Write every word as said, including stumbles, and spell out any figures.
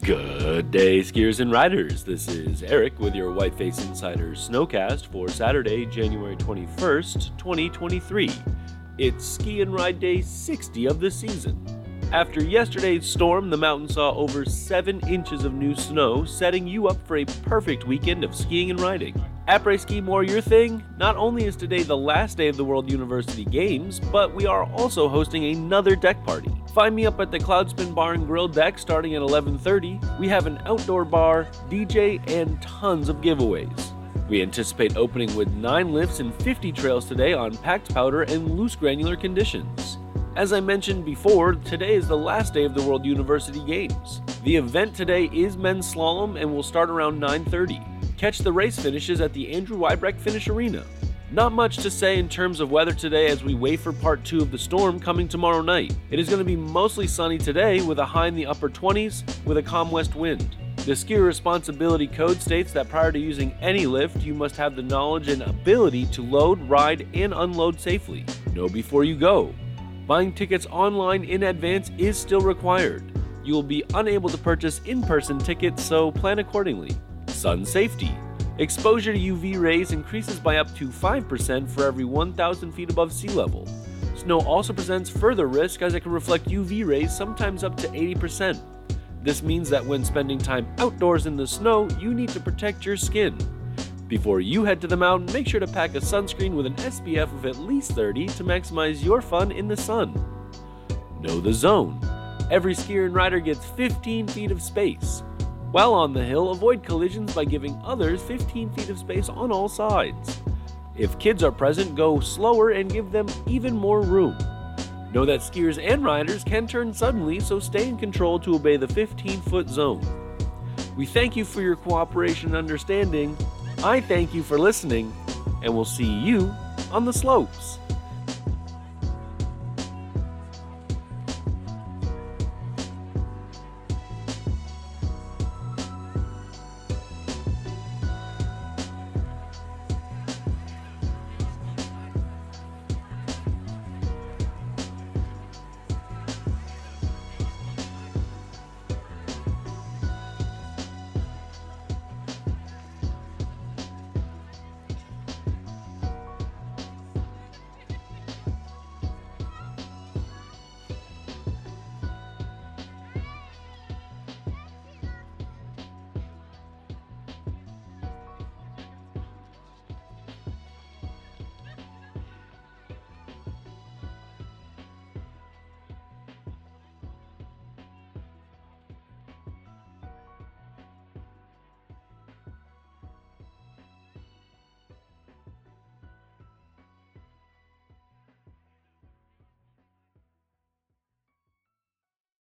Good day, skiers and riders. This is Eric with your Whiteface Insider Snowcast for Saturday, January twenty-first, twenty twenty-three. It's ski and ride day sixty of the season. After yesterday's storm, the mountain saw over seven inches of new snow, setting you up for a perfect weekend of skiing and riding. Après ski more your thing? Not only is today the last day of the World University Games, but we are also hosting another deck party. Find me up at the Cloudspin Bar and Grill deck starting at eleven thirty. We have an outdoor bar, D J, and tons of giveaways. We anticipate opening with nine lifts and fifty trails today on packed powder and loose granular conditions. As I mentioned before, today is the last day of the World University Games. The event today is men's slalom and will start around nine thirty. Catch the race finishes at the Andrew Weibrecht Finish Arena. Not much to say in terms of weather today as we wait for part two of the storm coming tomorrow night. It is going to be mostly sunny today with a high in the upper twenties with a calm west wind. The Skier Responsibility Code states that prior to using any lift, you must have the knowledge and ability to load, ride, and unload safely. Know before you go. Buying tickets online in advance is still required. You will be unable to purchase in-person tickets, so plan accordingly. Sun safety. Exposure to U V rays increases by up to five percent for every one thousand feet above sea level. Snow also presents further risk as it can reflect U V rays sometimes up to eighty percent. This means that when spending time outdoors in the snow, you need to protect your skin. Before you head to the mountain, make sure to pack a sunscreen with an S P F of at least thirty to maximize your fun in the sun. Know the zone. Every skier and rider gets fifteen feet of space. While on the hill, avoid collisions by giving others fifteen feet of space on all sides. If kids are present, go slower and give them even more room. Know that skiers and riders can turn suddenly, so stay in control to obey the fifteen-foot zone. We thank you for your cooperation and understanding. I thank you for listening, and we'll see you on the slopes.